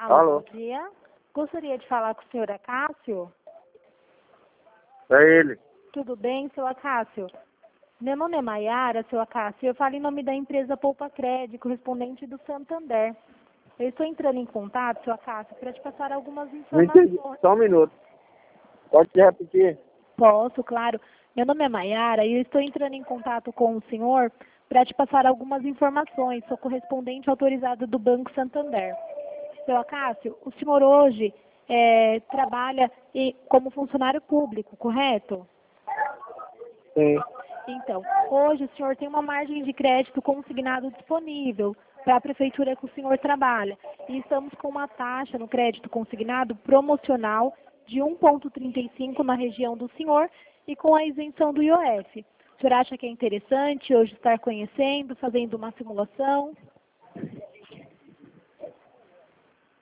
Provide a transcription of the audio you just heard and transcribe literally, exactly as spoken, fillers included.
Alô, Alô? bom dia. Gostaria de falar com o senhor Acácio. É ele. Tudo bem, seu Acácio? Meu nome é Maiara, seu Acácio. Eu falo em nome da empresa Poupa Crédito, correspondente do Santander. Eu estou entrando em contato, seu Acácio, para te passar algumas Não entendi. informações. Só um minuto. Pode repetir? Posso, claro. Meu nome é Maiara e eu estou entrando em contato com o senhor para te passar algumas informações. Sou correspondente autorizada do Banco Santander. Seu Acácio, o senhor hoje é, trabalha e- como funcionário público, correto? Sim. Então, hoje o senhor tem uma margem de crédito consignado disponível para a prefeitura que o senhor trabalha. E estamos com uma taxa no crédito consignado promocional de um vírgula trinta e cinco na região do senhor e com a isenção do I O F. O senhor acha que é interessante hoje estar conhecendo, fazendo uma simulação?